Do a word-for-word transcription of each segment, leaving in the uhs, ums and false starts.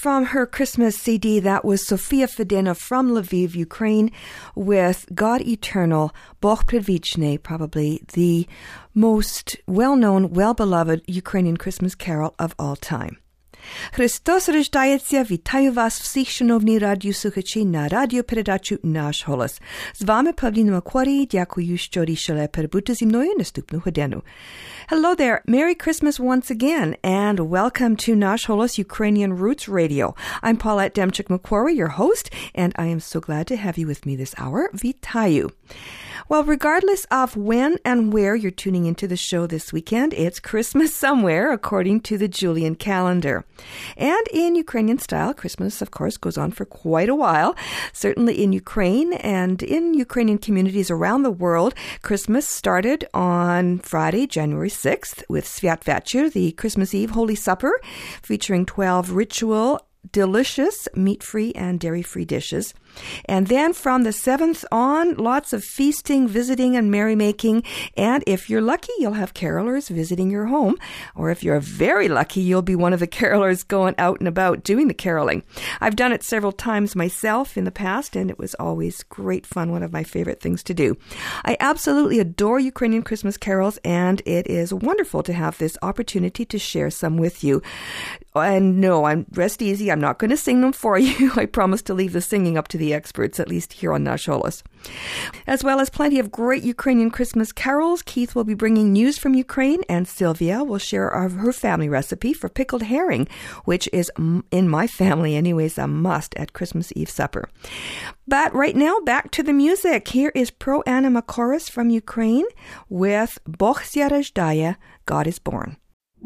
from her Christmas C D, that was Sofia Fedina from Lviv, Ukraine, with God Eternal, Bog Predvichny, probably the most well-known, well-beloved Ukrainian Christmas carol of all time. Христос рождається, вітаю вас всіх, шановні радіослухачі, на радіопередачу «Наш голос». З вами Павліна Макварі, дякую, що рішили перебути зі мною наступну годину. Hello there, Merry Christmas once again, and welcome to Nash Holos Ukrainian Roots Radio. I'm Paulette Demchik-Macquarie, your host, and I am so glad to have you with me this hour. Vitayu. Well, regardless of when and where you're tuning into the show this weekend, it's Christmas somewhere, according to the Julian calendar. And in Ukrainian style, Christmas, of course, goes on for quite a while. Certainly in Ukraine and in Ukrainian communities around the world, Christmas started on Friday, January sixth, with Svyat Večer, the Christmas Eve Holy Supper, featuring twelve ritual, delicious meat-free and dairy-free dishes. And then from the seventh on, lots of feasting, visiting, and merrymaking. And if you're lucky, you'll have carolers visiting your home. Or if you're very lucky, you'll be one of the carolers going out and about doing the caroling. I've done it several times myself in the past, and it was always great fun, one of my favorite things to do. I absolutely adore Ukrainian Christmas carols, and it is wonderful to have this opportunity to share some with you. And no, I'm rest easy. I'm not going to sing them for you. I promise to leave the singing up to the experts, at least here on Nash Holos. As well as plenty of great Ukrainian Christmas carols, Keith will be bringing news from Ukraine, and Sylvia will share our, her family recipe for pickled herring, which is, in my family anyways, a must at Christmas Eve supper. But right now, back to the music. Here is Pro Anna Makoris from Ukraine with Bog Zyaраждає, God is Born.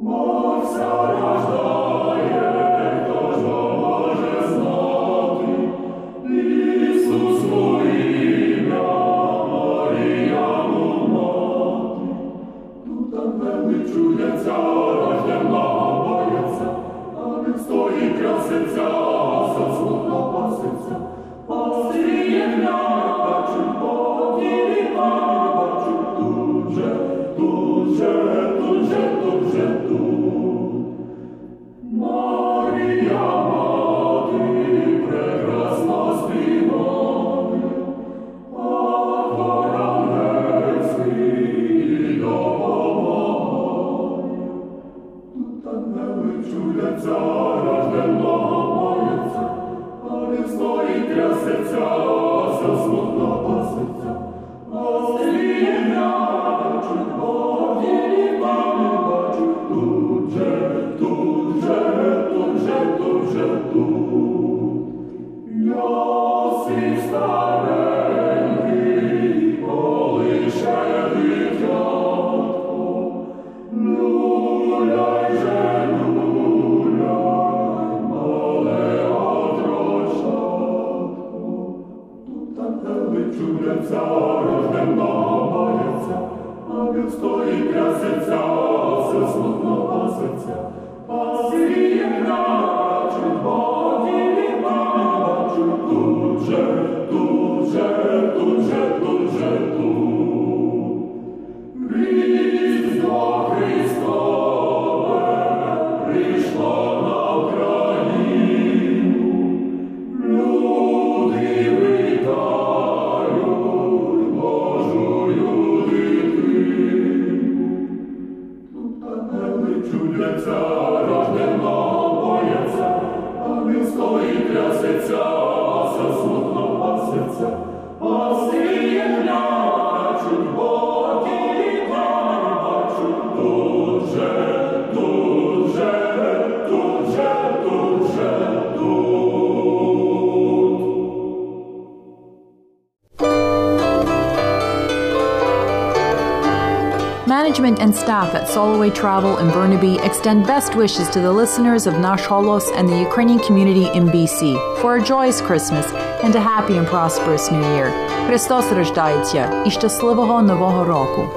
Management and staff at Soloway Travel in Burnaby extend best wishes to the listeners of Nash Holos and the Ukrainian community in B C for a joyous Christmas and a happy and prosperous New Year. Христос рождається і щасливого Нового року!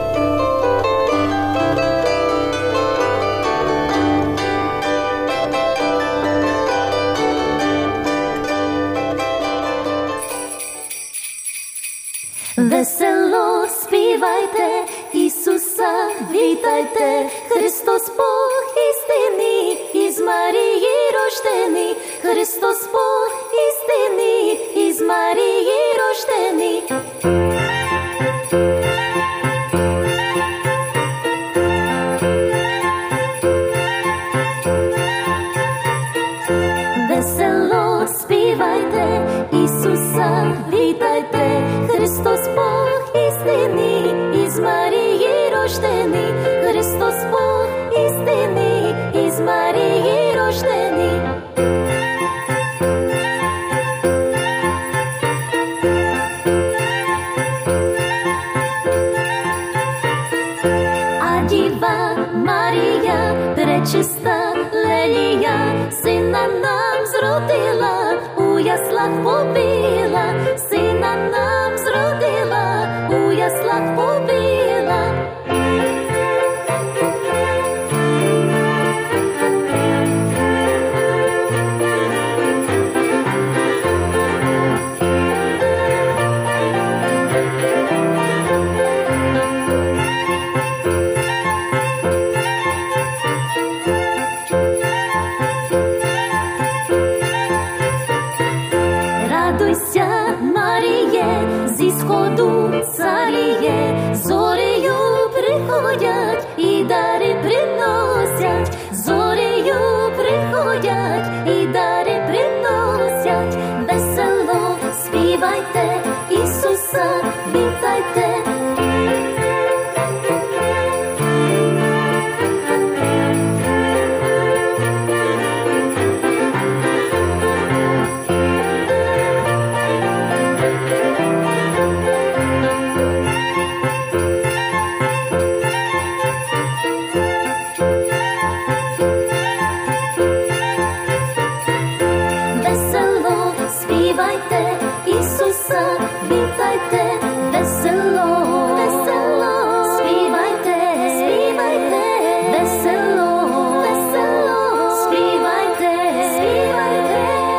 Весело співайте, Ісуса вітайте, Христос Бог істинний, із Марії рождений, Христос Бог істинний, із Марії рождений. Весело співайте, Ісуса вітайте, Христос Бог істинний, із Марії рождений, Христос Бог істинний, із Марії рождений. А Діва Марія, пречиста лелія, сина нам зродила, у яслах побила, сина нам зродила, у яслах побила. Радуйся, Маріє, зі сходу царіє, зорею приходять і дари приносять, зорею приходять і дари приносять. Весело співайте, Ісуса вітайте. Весело співайте, Ісуса вітайте, весело, весело співайте, співайте, весело, весело співайте, співайте.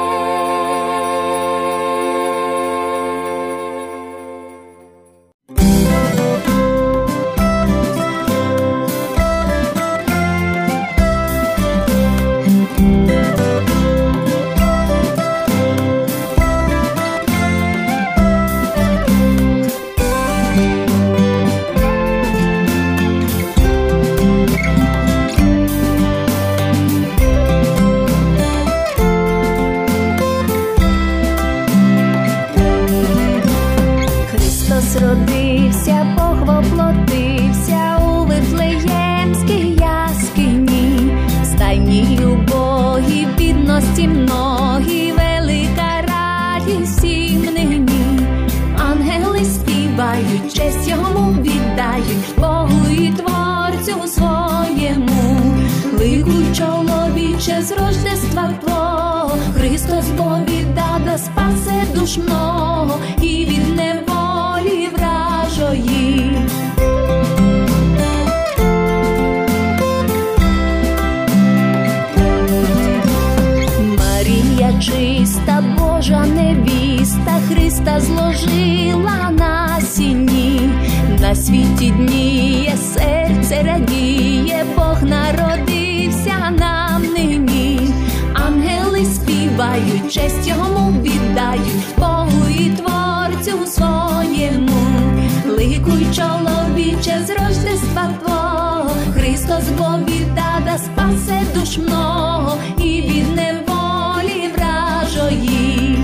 Христос родився, Бог воплотився у Вифлеємській яскині, стайні убогі, бідності многі, велика радість всім нині. Ангели співають, честь йому віддають, Богу і Творцю своєму. Ликуй, чоловіче, з рождества твого, Христос Бог віддав, да спасе душ много, і від неволі вражої. Марія чиста, Божа невіста, Христа зложила на сіні. На світі дніє, серце радіє, Бог народився нам нині. Ангели співають, честь йому віддають, Богу і Творцю своєму. Ликуй, чоловіче, з рождества твого, Христос Бог віддав, да спасе душ много, і від неволі вражої.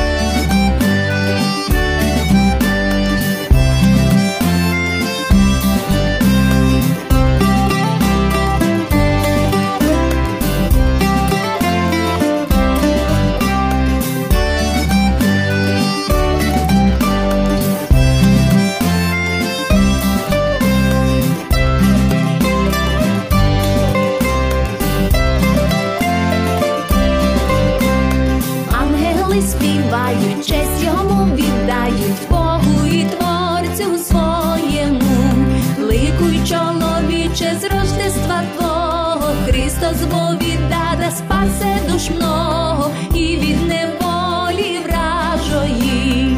Співають, честь йому віддають, Богу і Творцю своєму. Ликуй, чоловіче, з рождества твого, Христос Бог віддав, да спасе душ много, і від неволі вражої.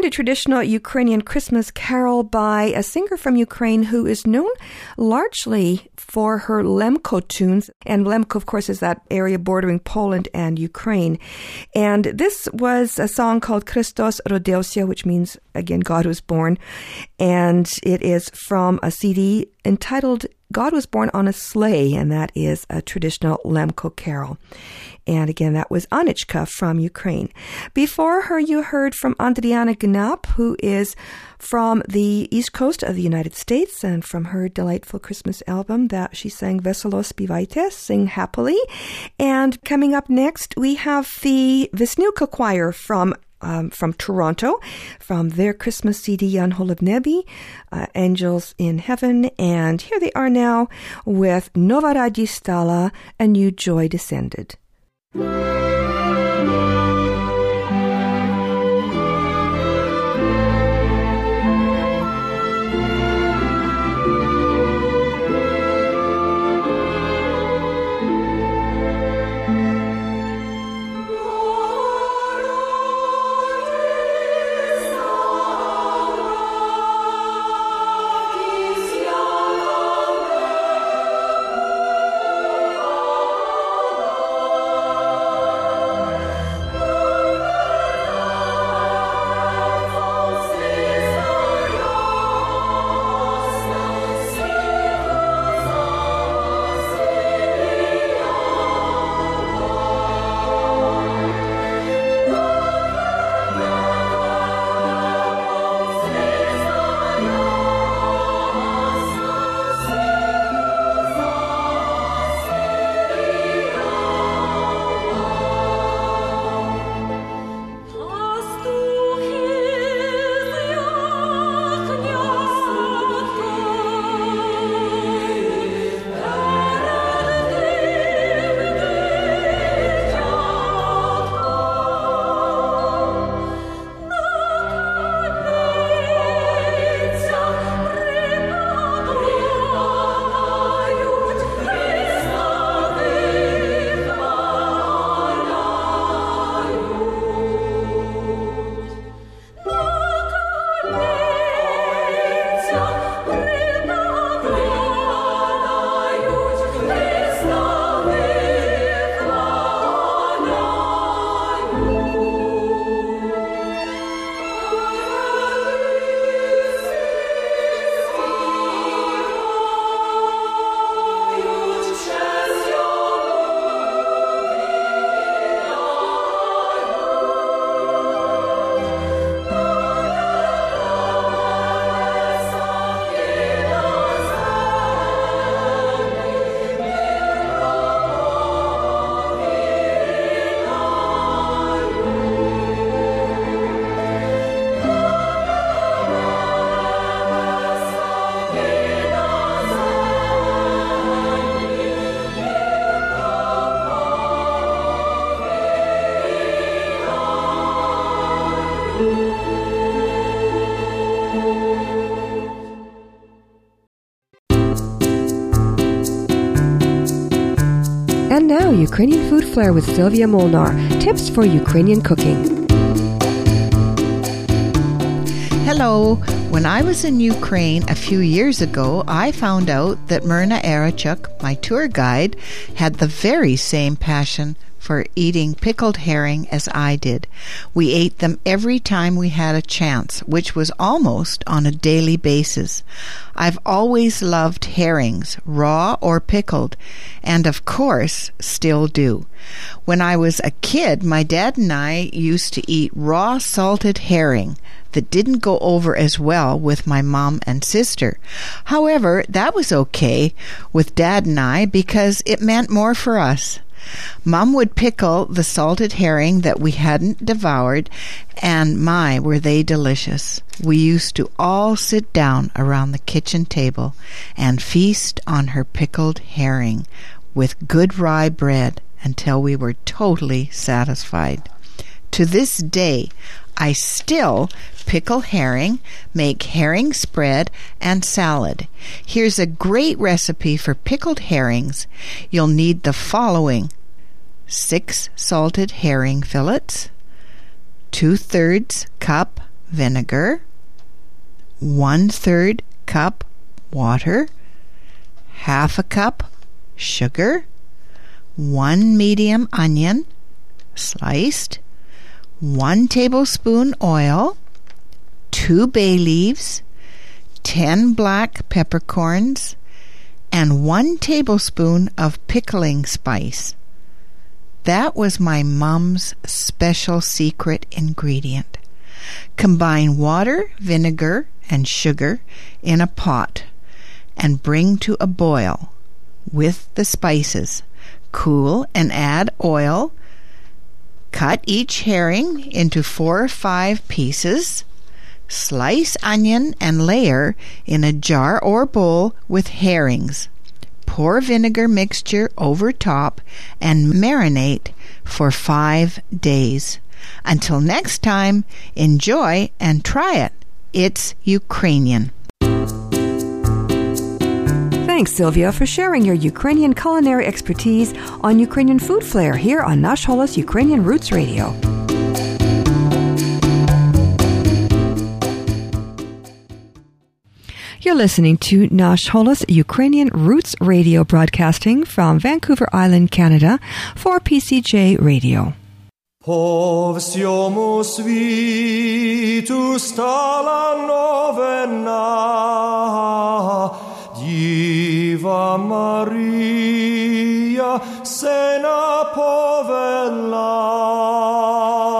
a traditional Ukrainian Christmas carol by a singer from Ukraine who is known largely for her Lemko tunes. And Lemko, of course, is that area bordering Poland and Ukraine. And this was a song called Chrystus Rodziłся, which means, again, God was born. And it is from a C D entitled God Was Born on a Sleigh, and that is a traditional Lemko carol. And again, that was Anichka from Ukraine. Before her, you heard from Adriana Gnap, who is from the East Coast of the United States, and from her delightful Christmas album that she sang Veselo Spivajte, Sing Happily. And coming up next, we have the Vesnilka Choir from Um, from Toronto, from their Christmas C D, Yanhol of Nebi, uh, Angels in Heaven. And here they are now with Nova Radist Stala, A New Joy Descended. And now, Ukrainian Food Flair with Sylvia Molnar. Tips for Ukrainian cooking. Hello. When I was in Ukraine a few years ago, I found out that Myrna Arachuk, my tour guide, had the very same passion for eating pickled herring as I did. We ate them every time we had a chance, which was almost on a daily basis. I've always loved herrings, raw or pickled, and of course still do. When I was a kid, my dad and I used to eat raw salted herring that didn't go over as well with my mom and sister. However, that was okay with Dad and I because it meant more for us. Mom would pickle the salted herring that we hadn't devoured, and my, were they delicious. We used to all sit down around the kitchen table and feast on her pickled herring with good rye bread until we were totally satisfied. To this day, I still pickle herring, make herring spread, and salad. Here's a great recipe for pickled herrings. You'll need the following: six salted herring fillets, two-thirds cup vinegar, one-third cup water, half a cup sugar, one medium onion sliced, one tablespoon oil, two bay leaves, ten black peppercorns, and one tablespoon of pickling spice. That was my mom's special secret ingredient. Combine water, vinegar, and sugar in a pot and bring to a boil with the spices. Cool and add oil. Cut each herring into four or five pieces. Slice onion and layer in a jar or bowl with herrings. Pour vinegar mixture over top and marinate for five days. Until next time, enjoy and try it. It's Ukrainian. Thanks, Sylvia, for sharing your Ukrainian culinary expertise on Ukrainian Food Flair here on Nash Holos Ukrainian Roots Radio. You're listening to Nash Holos Ukrainian Roots Radio, broadcasting from Vancouver Island, Canada for P C J Radio. По всьому світу стала новина, Діва Марія сина повела.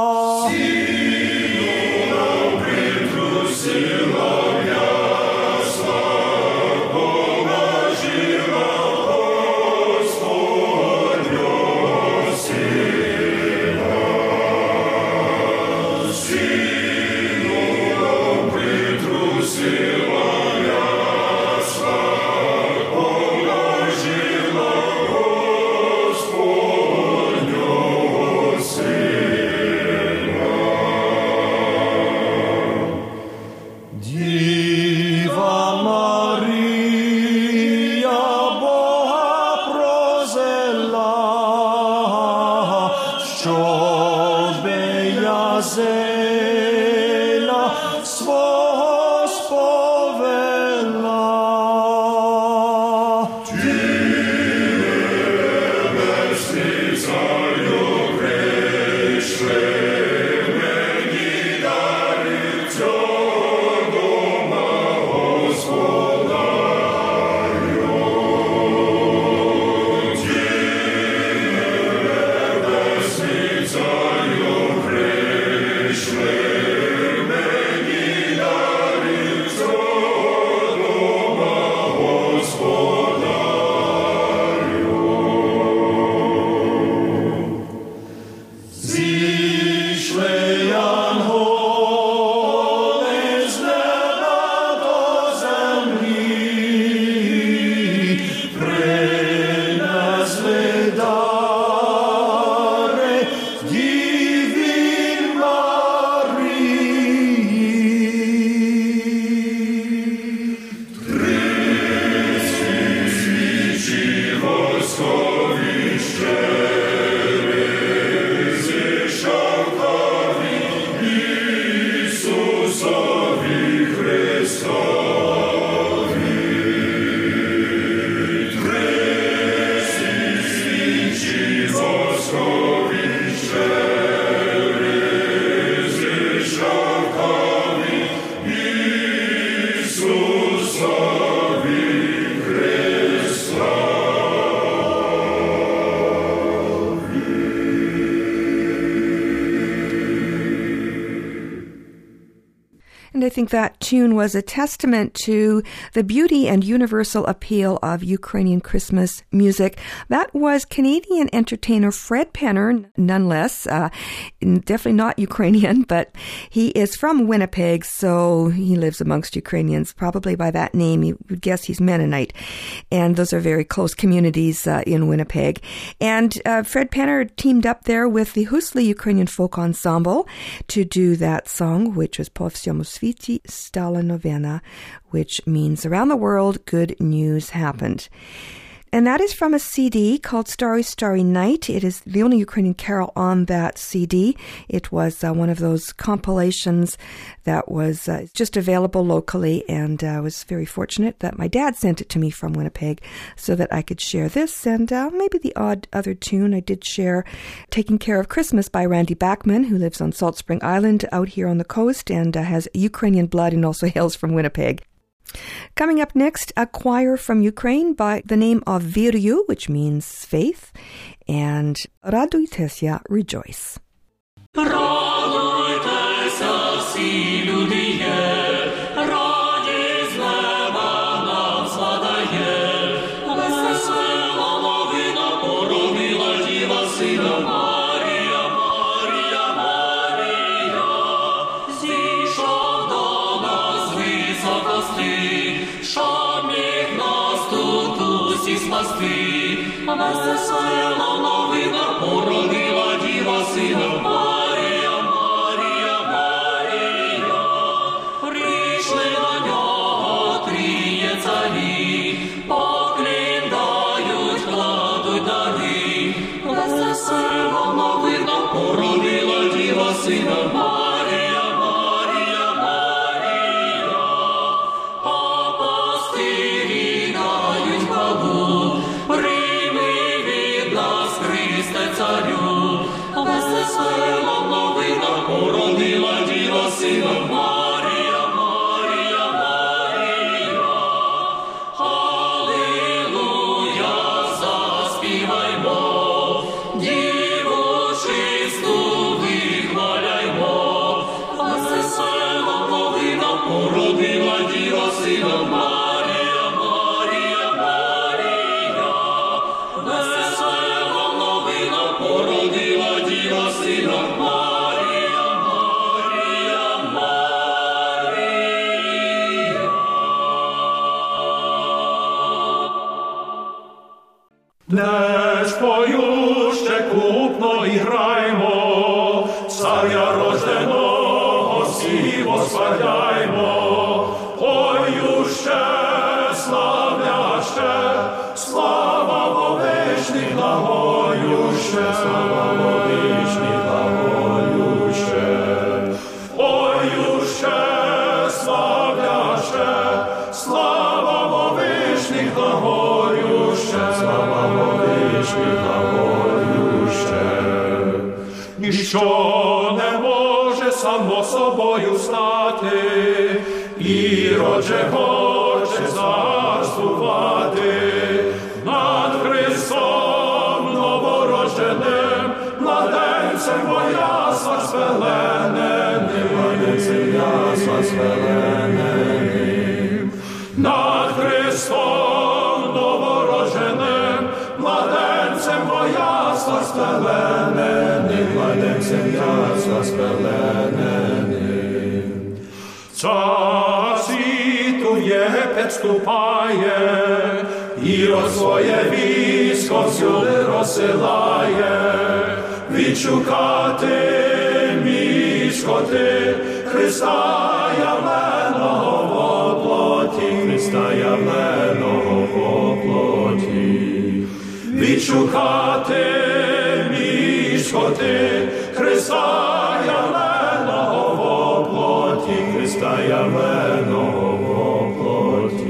And I think that tune was a testament to the beauty and universal appeal of Ukrainian Christmas music. That was Canadian entertainer Fred Penner, none less, uh, definitely not Ukrainian, but he is from Winnipeg, so he lives amongst Ukrainians. Probably by that name, you would guess he's Mennonite. And those are very close communities uh, in Winnipeg. And uh, Fred Penner teamed up there with the Husli Ukrainian Folk Ensemble to do that song, which was Po Всьому світі стала новина, which means around the world, good news happened. And that is from a C D called Starry, Starry Night. It is the only Ukrainian carol on that C D. It was uh, one of those compilations that was uh, just available locally, and I uh, was very fortunate that my dad sent it to me from Winnipeg so that I could share this and uh, maybe the odd other tune. I did share Taking Care of Christmas by Randy Bachman, who lives on Salt Spring Island out here on the coast and uh, has Ukrainian blood and also hails from Winnipeg. Coming up next, a choir from Ukraine by the name of Viryu, which means faith, and Радуйтеся, rejoice. Радуйтеся, всі люди є, радість з неба нам спадає, весела новина породила діва сина Марія, Марія, Марія, зійшов до нас високости, щоб міг нас тут усі спасти. Весела новина породила діва сина Марія, Марія, Марія, прийшли до нього тріє царі, поклін дають, кладуть дари. Весела новина породила діва сина Марія, Марія, Марія, а пастирі дають хвалу, прийми від нас, Христе царю. Весела новина породила діва сина Марія, Марія, Марія, Алілуя, заспіваймо, діву чисту вихваляймо. Весела новина породила діва сина Марія, Марія, Марія, весела новина породила діва сина Марія, Марія, Марія. Десь пою ще купно і граймо, царя рожденого всі восхваляймо. Пою ще, славля ще, слава вовечний благою ще, слава вовечний благою ще. Пою ще, славля ще, слава вовечний благою ще, слава вовечний благою ще. Ніщо не може само собою стати, і родже хоче царствувати над Христом новородженим, младенцем во яслах спелененим, младенцем яслах спелененим, над Христом новородженим, младенцем во яслах спелененим, младенцем яслах спелененим. Цар світу Єгипет ступає, Ірод своє військо всюди розсилає, відшукати мішкоти Христа явленого во плоті, Христа явленого во плоті, відшукати мішкоти Христа явленого во плоті, Христа явленого во плоті.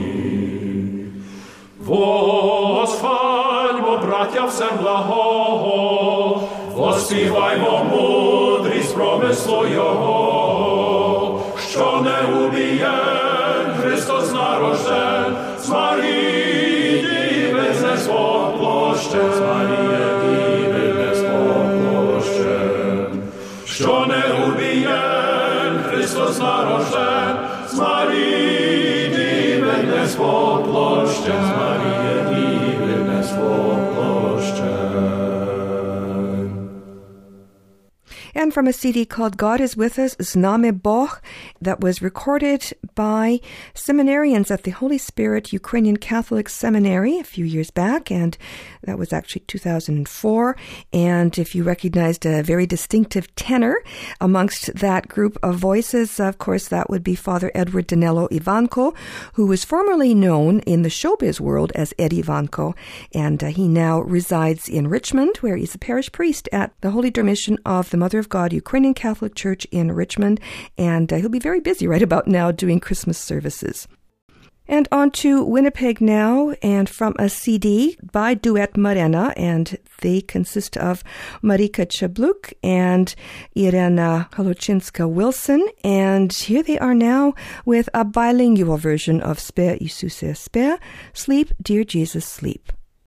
Восхвальмо, браття, всем благого, воспіваймо мудрість промислу Його, що не убієн Христос нарожден, з Марії діви не споплощен, з Марії діви не споплощен, що не убієн Христос нарожден, з Марії діви не споплощен, з Марії діви не споплощен. and from a C D called God is With Us, Znamy Boh, that was recorded by seminarians at the Holy Spirit Ukrainian Catholic Seminary a few years back, and that was actually two thousand four. And if you recognized a very distinctive tenor amongst that group of voices, of course, that would be Father Edward Danilo Ivanko, who was formerly known in the showbiz world as Ed Ivanko, and uh, he now resides in Richmond, where he's a parish priest at the Holy Dormition of the Mother of God Ukrainian Catholic Church in Richmond, and uh, he'll be very busy right about now doing Christmas services. And on to Winnipeg now, and from a C D by Duet Morena, and they consist of Marika Chabluk and Irena Holochinska-Wilson, and here they are now with a bilingual version of Spe Isuse Spe, Sleep, Dear Jesus, Sleep.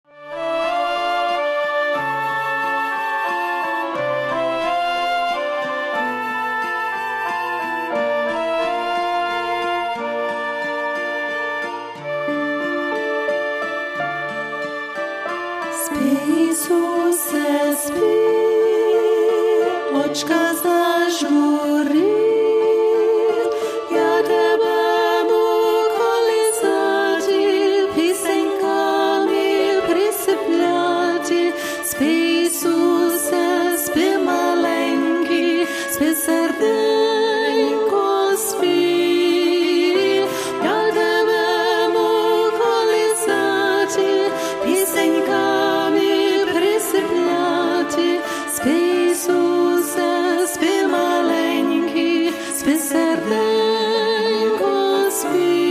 Ісусе, спи, очка зажмури, я тебе буду колисати, пісеньками присипляти. Спи, Ісусе, спи, маленький, спи, серденько, спи. Я тебе буду колисати, пісеньками присипляти. Спи, Ісусе, спи, маленький, спи, серденько, спи.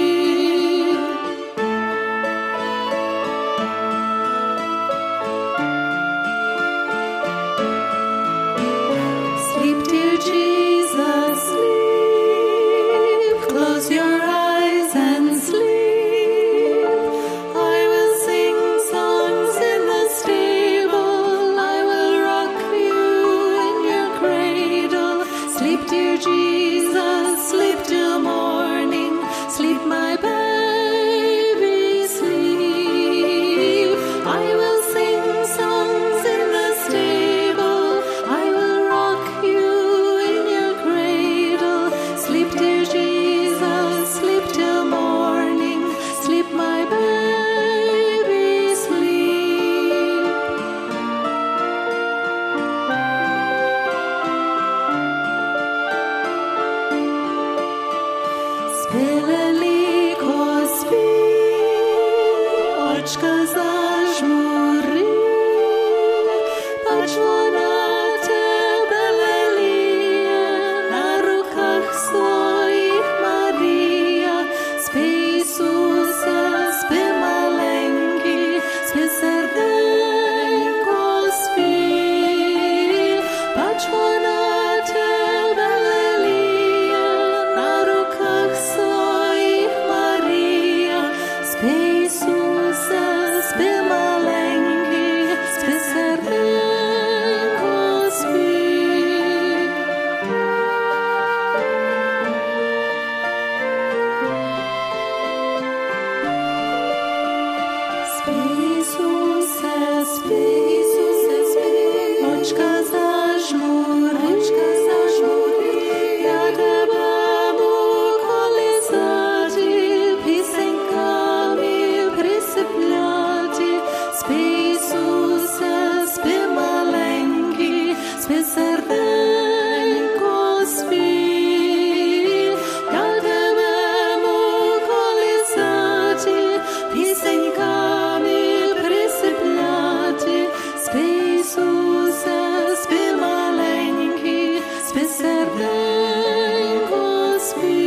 Sleep, dear Jesus, sleep. Close your eyes and sleep. I will sing songs in the stable. I will rock you in your cradle. Sleep, dear Jesus, sleep till morning. Sleep, my baby, sleep. I will sing songs in the stable. I will rock you in your cradle. Sleep, dear Jesus, sleep till morning. Sleep, my baby, sleep. Спи, леліко, спи, очка зажмури, бач, вона тебе леліє, на руках своїх Марія. Спи, Ісусе, спи, маленький, спи, серденько, спи. Бач, вона тебе леліє, на руках своїх Марія. Спи, Ісусе, спи, маленький, спи, серденько, спи. Спи, Ісусе, спи, Ісусе, спи, очка зажмури, очка зажмури, я тебе буду колисати, пісеньками присипляти. Спи, Ісусе, спи, маленький, спи, серденько, спи. Я тебе буду колисати, пісеньками присипляти. Спи, Ісусе, спи, маленький, спи, серденько, спи.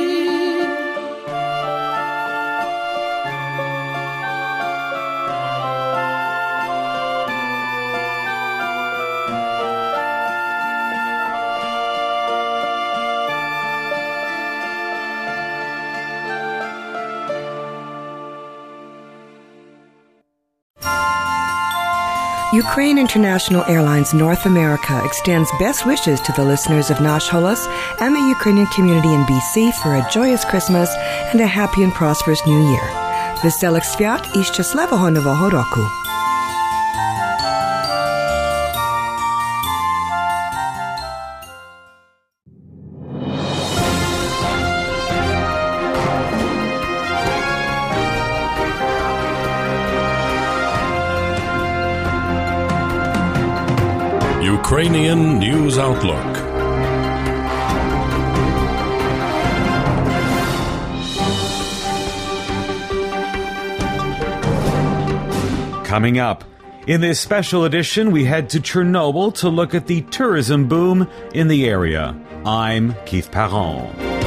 Ukraine International Airlines North America extends best wishes to the listeners of Nash Holos and the Ukrainian community in B C for a joyous Christmas and a happy and prosperous New Year. Veselих свят і щасливого Нового року! Ukrainian News Outlook. Coming up, in this special edition, we head to Chernobyl to look at the tourism boom in the area. I'm Keith Parron.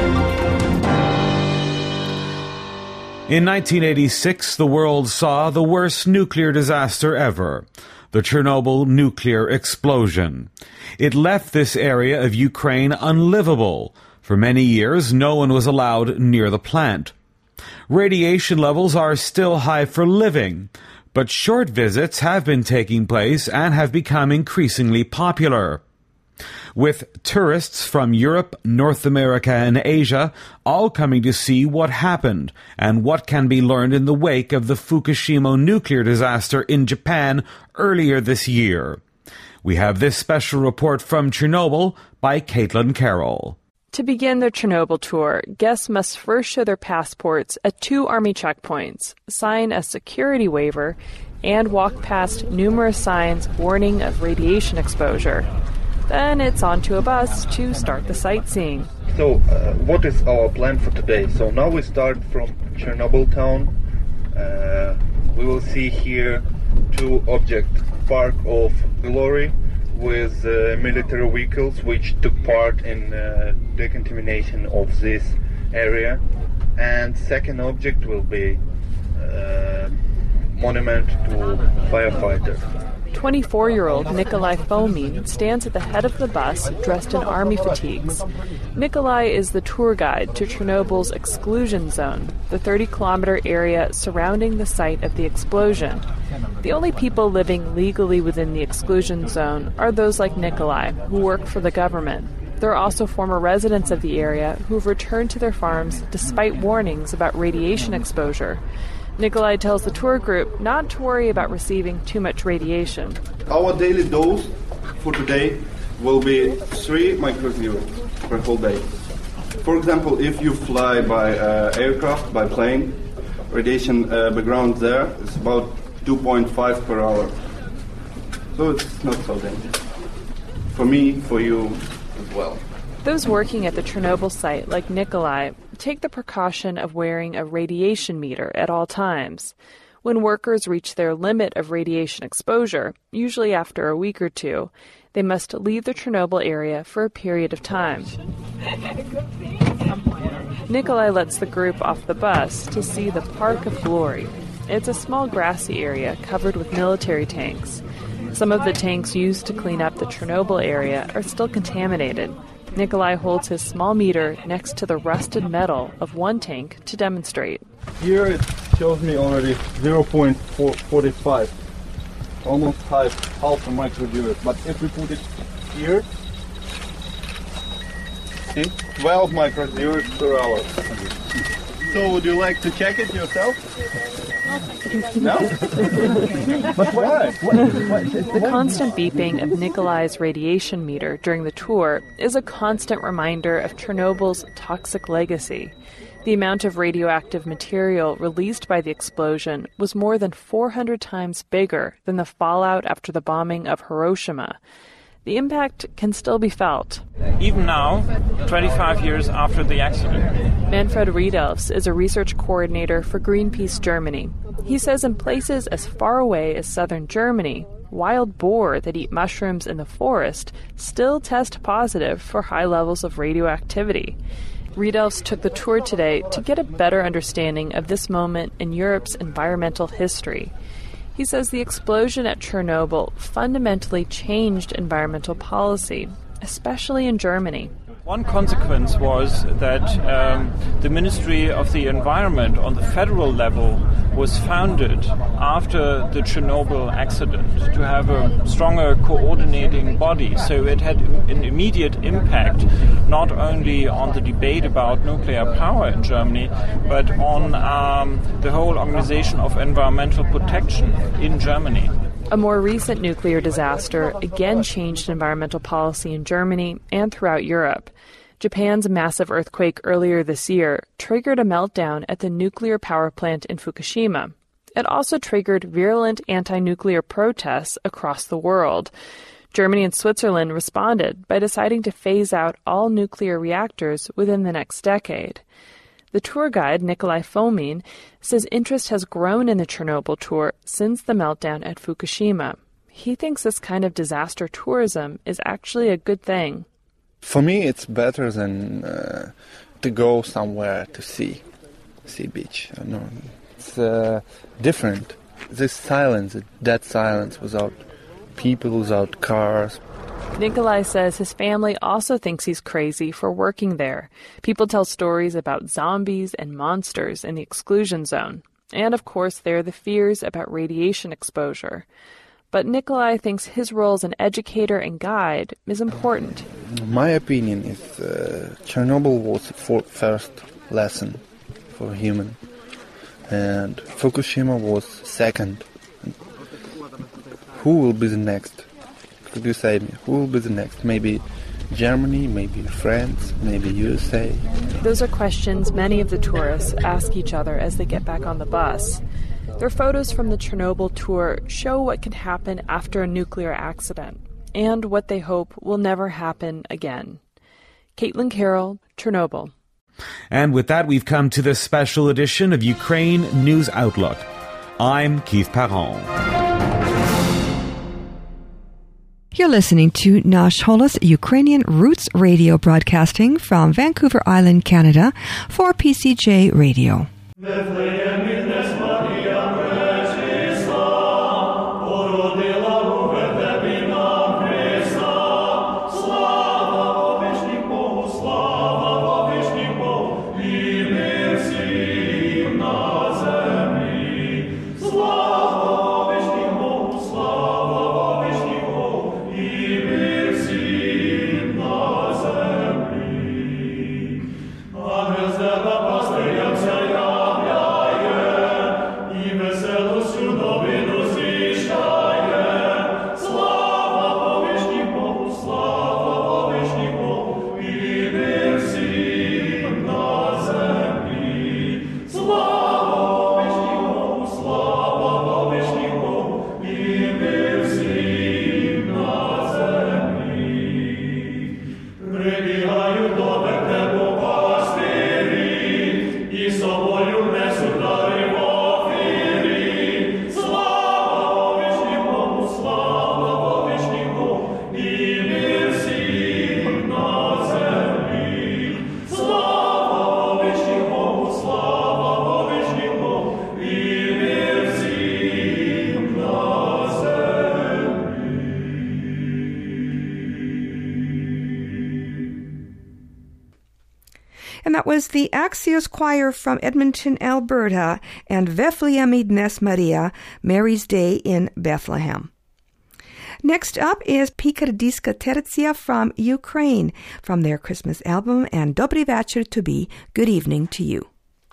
In nineteen eighty-six, the world saw the worst nuclear disaster ever, the Chernobyl nuclear explosion. It left this area of Ukraine unlivable. For many years, no one was allowed near the plant. Radiation levels are still high for living, but short visits have been taking place and have become increasingly popular. With tourists from Europe, North America, and Asia all coming to see what happened and what can be learned in the wake of the Fukushima nuclear disaster in Japan earlier this year. We have this special report from Chernobyl by Caitlin Carroll. To begin their Chernobyl tour, guests must first show their passports at two Army checkpoints, sign a security waiver, and walk past numerous signs warning of radiation exposure. Then it's onto a bus to start the sightseeing. So, uh, what is our plan for today? So now we start from Chernobyl town. Uh, we will see here two objects, Park of Glory, with uh, military vehicles which took part in uh, decontamination of this area, and second object will be uh, monument to firefighters. twenty-four-year-old Nikolai Fomin stands at the head of the bus dressed in army fatigues. Nikolai is the tour guide to Chernobyl's exclusion zone, the thirty-kilometer area surrounding the site of the explosion. The only people living legally within the exclusion zone are those like Nikolai, who work for the government. There are also former residents of the area who've returned to their farms despite warnings about radiation exposure. Nikolai tells the tour group not to worry about receiving too much radiation. Our daily dose for today will be three microsieverts per whole day. For example, if you fly by uh, aircraft, by plane, radiation uh, background there is about two point five per hour. So it's not so dangerous. For me, for you as well. Those working at the Chernobyl site, like Nikolai, take the precaution of wearing a radiation meter at all times. When workers reach their limit of radiation exposure, usually after a week or two, they must leave the Chernobyl area for a period of time. Nikolai lets the group off the bus to see the Park of Glory. It's a small grassy area covered with military tanks. Some of the tanks used to clean up the Chernobyl area are still contaminated. Nikolai holds his small meter next to the rusted metal of one tank to demonstrate. Here it shows me already zero point four five, almost half, half a microsievert. But if we put it here, see, twelve microsieverts per hour. So would you like to check it yourself? No? But why? The constant beeping of Nikolai's radiation meter during the tour is a constant reminder of Chernobyl's toxic legacy. The amount of radioactive material released by the explosion was more than four hundred times bigger than the fallout after the bombing of Hiroshima. The impact can still be felt. Even now, twenty-five years after the accident. Manfred Riedelfs is a research coordinator for Greenpeace Germany. He says in places as far away as southern Germany, wild boar that eat mushrooms in the forest still test positive for high levels of radioactivity. Riedelfs took the tour today to get a better understanding of this moment in Europe's environmental history. He says the explosion at Chernobyl fundamentally changed environmental policy, especially in Germany. One consequence was that um, the Ministry of the Environment on the federal level was founded after the Chernobyl accident to have a stronger coordinating body. So it had an immediate impact not only on the debate about nuclear power in Germany, but on um, the whole organization of environmental protection in Germany. A more recent nuclear disaster again changed environmental policy in Germany and throughout Europe. Japan's massive earthquake earlier this year triggered a meltdown at the nuclear power plant in Fukushima. It also triggered virulent anti-nuclear protests across the world. Germany and Switzerland responded by deciding to phase out all nuclear reactors within the next decade. The tour guide, Nikolai Fomin, says interest has grown in the Chernobyl tour since the meltdown at Fukushima. He thinks this kind of disaster tourism is actually a good thing. For me, it's better than uh, to go somewhere to see, see beach. I know. It's uh, different. This silence, that silence without people, without cars. Nikolai says his family also thinks he's crazy for working there. People tell stories about zombies and monsters in the exclusion zone. And, of course, there are the fears about radiation exposure. But Nikolai thinks his role as an educator and guide is important. My opinion is uh, Chernobyl was the first lesson for human. And Fukushima was second. Who will be the next? Could you say me? Who will be the next? Maybe Germany, maybe France, maybe U S A. Those are questions many of the tourists ask each other as they get back on the bus. Their photos from the Chernobyl tour show what can happen after a nuclear accident and what they hope will never happen again. Caitlin Carroll, Chernobyl. And with that, we've come to this special edition of Ukraine News Outlook. I'm Keith Parron. You're listening to Nash Holos Ukrainian Roots Radio, broadcasting from Vancouver Island, Canada, for P C J Radio. And that was the Axios Choir from Edmonton, Alberta, and Vefliami Dnes Maria, Mary's Day in Bethlehem. Next up is Pikardiska Tercia from Ukraine, from their Christmas album, and Dobry Večer Тобі, Good Evening to You.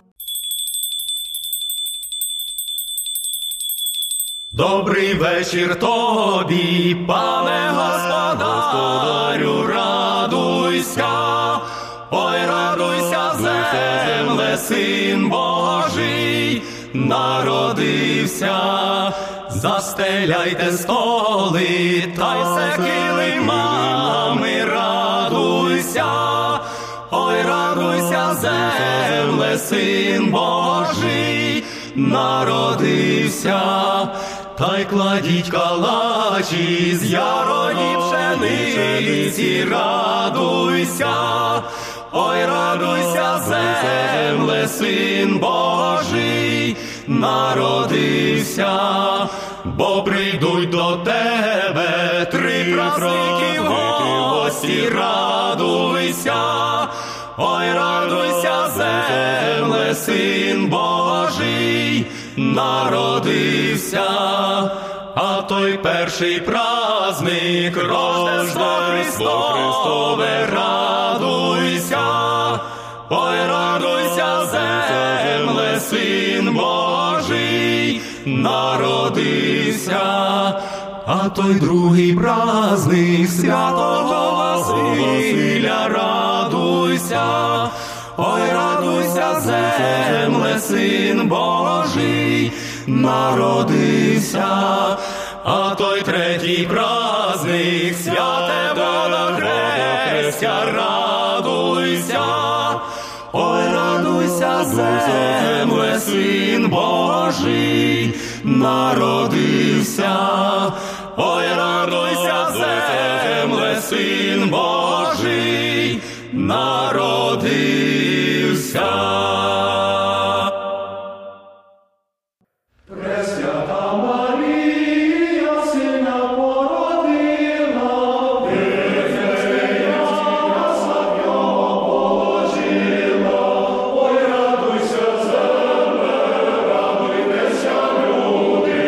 Добрий вечір тобі, пане господарю, радуйся, ой, радуйся, земле, син Божий народився. Застеляйте столи, та й все килимами, радуйся, ой, радуйся, земле, син Божий народився. Та й кладіть калачі з ярої пшениці, радуйся, ой, радуйся, земле, син Божий народився. Бо прийдуть до тебе три праздники в гості, радуйся, ой, радуйся, земле, син Божий народився. А той перший праздник Рождество Христове, радуйся, ой, радуйся, земле, син Божий народився. А той другий праздник святого Василя, радуйся, ой, радуйся, земле, син Божий народився. а той третій праздник, святе водохрестя, радуйся, ой, радуйся, земле, Син Божий народився, ой, радуйся, земле, Син Божий народився. Пресвята Марія сина породила, Вифлеєм слав'його положила. Ой, радуйся, земле, радуйтеся, люди,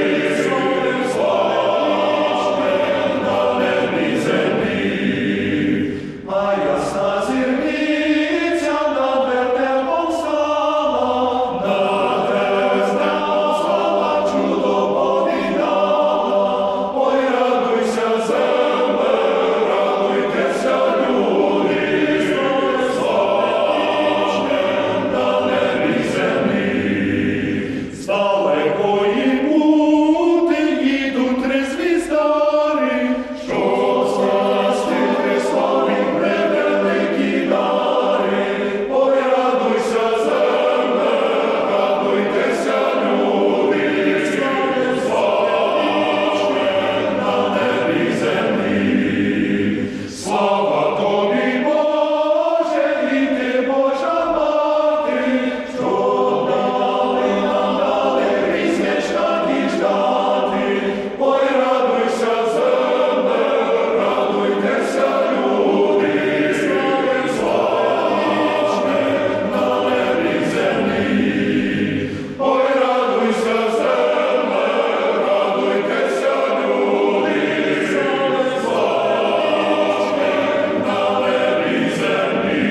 славичне на небі землі. А ясна зірниця над вертепом стала, над вертепом стала, чудо повідала. Ой, радуйся, земле, радуйтеся, люди, славичне на небі землі. З далекої пути їдуть три звіздари, щоб знести Христові превеликі дари. Ой, радуйся, земле, радуйтеся, люди, славичне на небі землі. Слава тобі, Боже, і ти, Божа мати, що дали нам дали різнична діждати. Ой, радуйся, земле, радуйтеся, люди, славичне на небі землі. Ой, радуйся, земле, радуйтеся, люди, славичне на небі землі.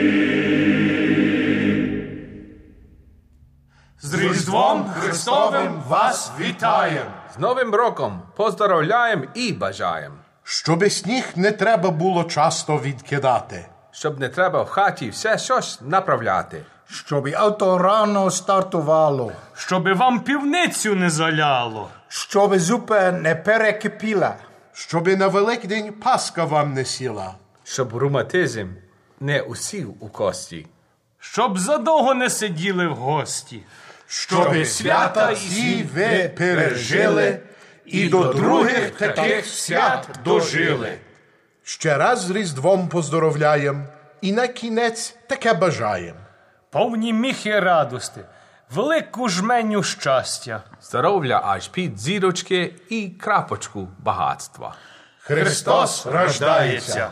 З Різдвом Христовим вас вітаєм! З Новим роком поздоровляєм і бажаєм. Щоби сніг не треба було часто відкидати. Щоб не треба в хаті все щось направляти. Щоби авто рано стартувало. Щоби вам півницю не заляло. Щоби зупа не перекипіла. Щоби на Великдень Пасха вам не сіла. Щоб ревматизм не усів у кості. Щоб задовго не сиділи в гості. Щоби свята всі ви пережили і до других таких свят дожили. Ще раз з Різдвом поздоровляєм і на кінець таке бажаєм. Повні міхи радости, велику жменю щастя. Здоров'я аж під зірочки і крапочку багатства. Христос рождається.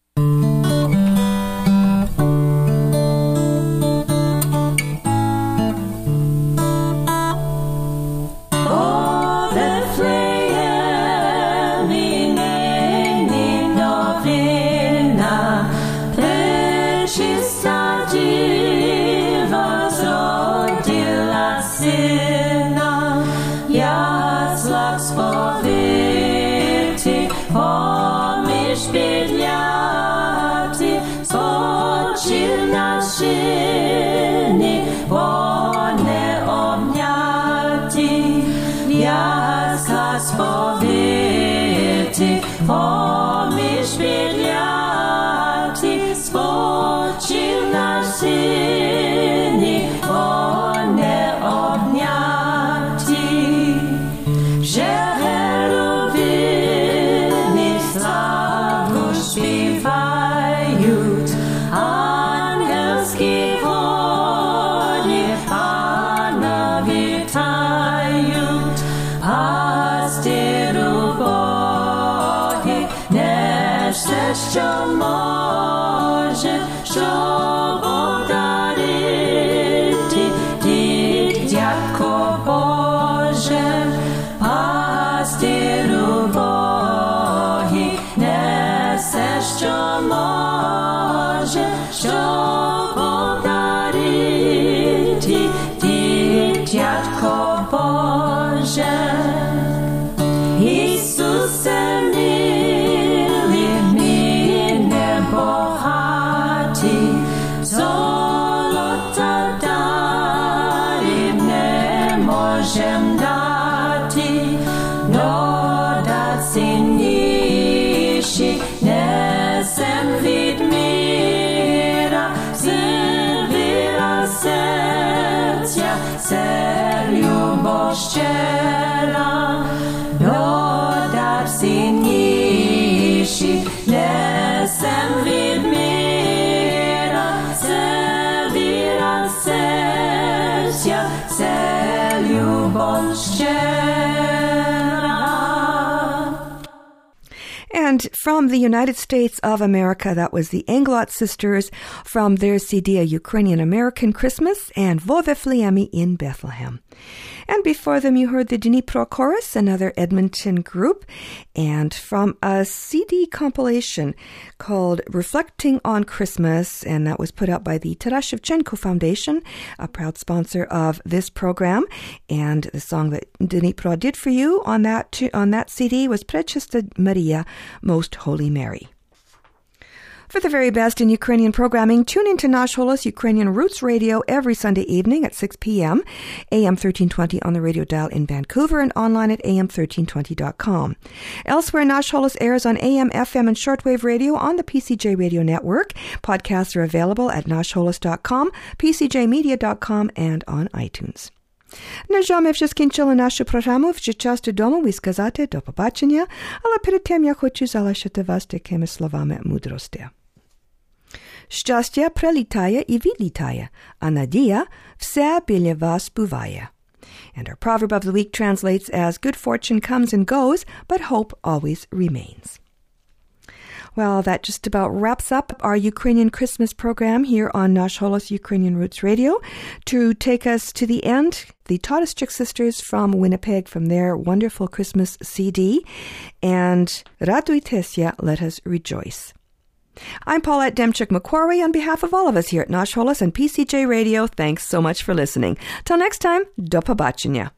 Поміж відляті спочив на сині, вони обняті. Жеребини славу співають, ангельські хорі Пана вітають, пастиру Боги несе, що може, щоб одарити дитятко Боже. Пастиру Боги несе, що може, щоб одарити дитятко Боже. Ісусе милий, ми небогаті, золота дарів не можем дати, но from the United States of America. That was the Englot Sisters from their C D, A Ukrainian-American Christmas, and Vo Vefliemi in Bethlehem. And before them, you heard the Dnipro Chorus, another Edmonton group, and from a C D compilation called Reflecting on Christmas, and that was put out by the Taras Shevchenko Foundation, a proud sponsor of this program. And the song that Dnipro did for you on that on that C D was Prechista Maria, Most Holy Mary. For the very best in Ukrainian programming, tune into Nash Holos Ukrainian Roots Radio every Sunday evening at six p.m., A M thirteen twenty on the radio dial in Vancouver and online at A M thirteen twenty dot com. Elsewhere, Nash Holos airs on A M, F M, and shortwave radio on the P C J Radio Network. Podcasts are available at nash holos dot com, p c j media dot com, and on iTunes. На жаль, ми вже скінчили нашу програму, вже час додому і сказати до побачення, але перед тим я хочу залишити вас такими словами мудрості. Щастя прилітає і відлітає, а надія все біля вас буває. And our proverb of the week translates as, good fortune comes and goes, but hope always remains. Well, that just about wraps up our Ukrainian Christmas program here on Nash Holos Ukrainian Roots Radio. To take us to the end, the Tautistic Sisters from Winnipeg from their wonderful Christmas C D, and Radujtesia, Let Us Rejoice. I'm Paulette Demchuk-McQuarrie on behalf of all of us here at Nash Holos and P C J Radio. Thanks so much for listening. Till next time, do pobачення.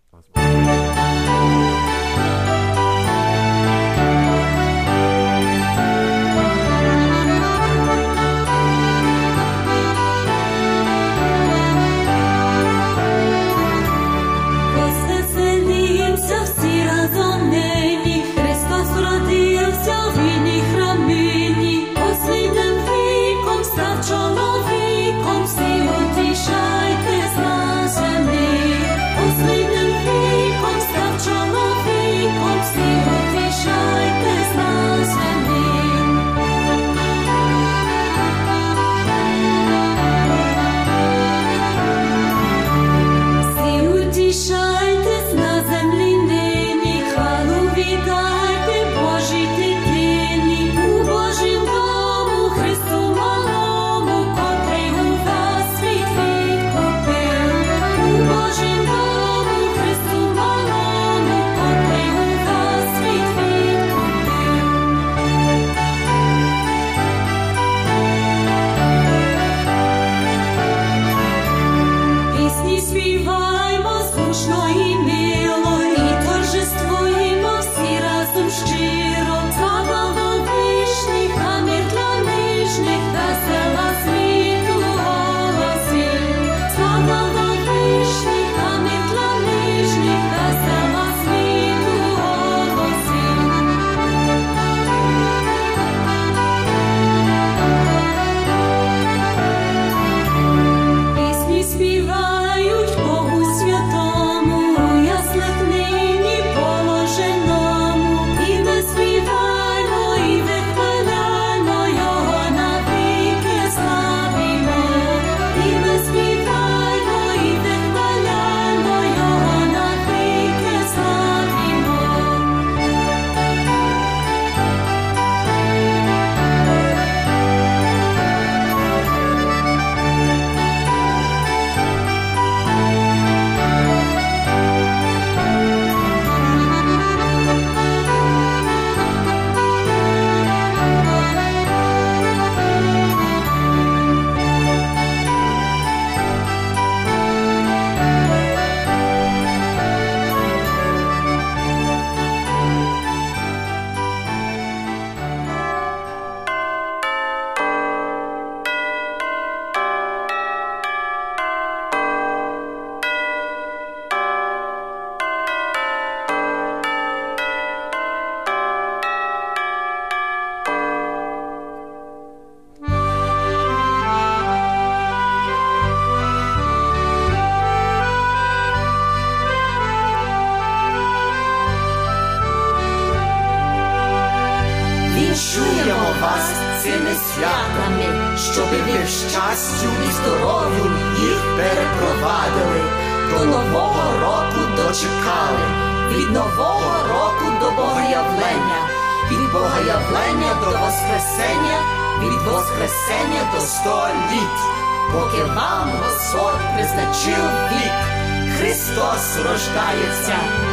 Віншуємо вас цими святами, щоби ви в щастю і здоров'ю їх перепровадили. До Нового року дочекали, від Нового року до Богоявлення. від Богоявлення до Воскресення, від Воскресення до сто літ, поки вам Господь призначив вік. Христос рождається.